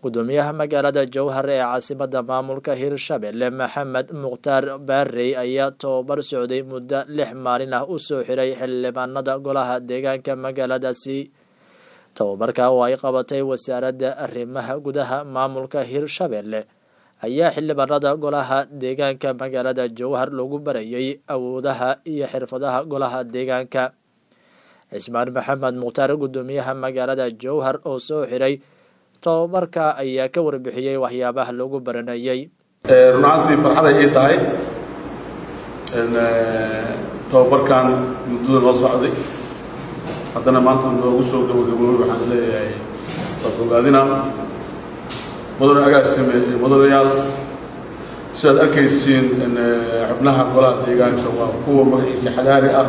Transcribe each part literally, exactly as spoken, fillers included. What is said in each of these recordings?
gudoomiyaha magaalada Jowhar ee caasimadda maamulka Hirshabelle Maxamed Mukhtaar Barrey ayaa tababar socday muddo lix maalin ah u soo xiray xildhibaanada golaha deegaanka magaaladaasi. Tababarka oo ay qabatay wasaaradda arrimaha gudaha maamulka Hirshabelle ayaa xildhibaanada golaha deegaanka magaalada Jowhar lagu barayay awoodaha iyo xirfadaha golaha deegaanka. Cismaan Maxamed Mukhtaar gudoomiyaha magaalada Jowhar oo soo xiray tababarka ayaa ka warbixiyay waxyaabaha lagu baranayay. runtii farxad ay tahay in tababarkan muddo loo socday haddana maanta loogu soo gabagaboobay waxaan leeyahay ogaadina mudan agaasime mudanayaal sidaad arkaysiin in xubnaha golaha deegaanka waa kuwa magaciisa xadaari ah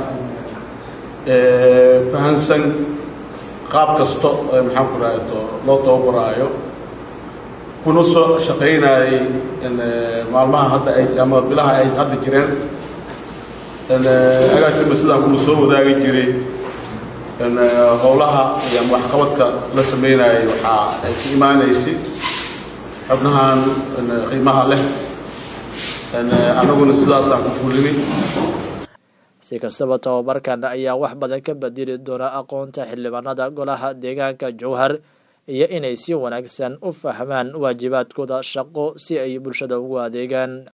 ee fahansan qaab kasto maxaan ku raayto loo tababaraayo kuna soo shaqeynay in maalmaha hadda ay ama bilaha ay hadda jireen in agaasime sidaan kuma soo wadaagi jiray in howlaha iyo waxqabadka la sameynay waxa ay ka imaanaysay xubnahan qiimaha leh in anaguna sidaas aan ku fulinay. Si kastaba tababarkan ayaa wax badan ka bedeli doona aqoonta xildhibaanada golaha deegaanka Jowhar iyo inay si wanaagsan u fahmaan waajibaadkooda shaqo si ay bulshada ugu adeegaan.